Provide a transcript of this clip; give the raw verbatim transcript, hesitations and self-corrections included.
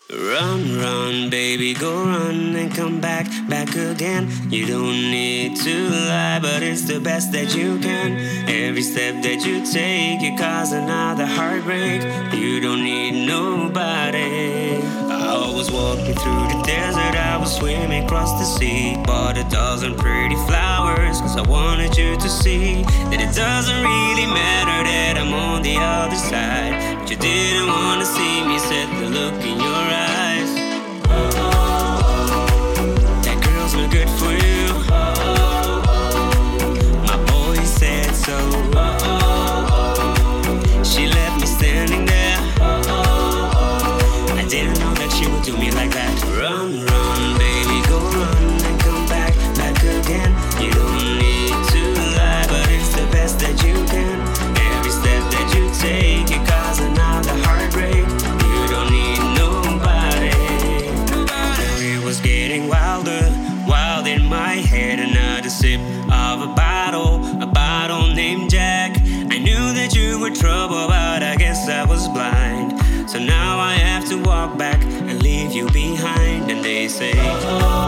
Run, run, baby, go run and come back, back again. You don't need to lie, but it's the best that you can. Every step that you take, you cause another heartbreak. You don't need nobody. I was walking through the desert, I was swimming across the sea. Bought a dozen pretty flowers, cause I wanted you to see that it doesn't really matter that I'm on the other side. But you didn't wanna see me, said the look in your eyes. That girl's no good for you. My boy said so. She left me standing there. I didn't know that she would do me like that. Run, run, baby, go run and come back, back again. You don't need to lie, but it's the best that you can. Every step that you take, you cause another heartbreak. You don't need nobody. It was getting wilder, wild in my head. Another sip of a bottle, a bottle named Jack. I knew that you were trouble, but I guess I was blind. So now I have to walk back and leave you behind. And they say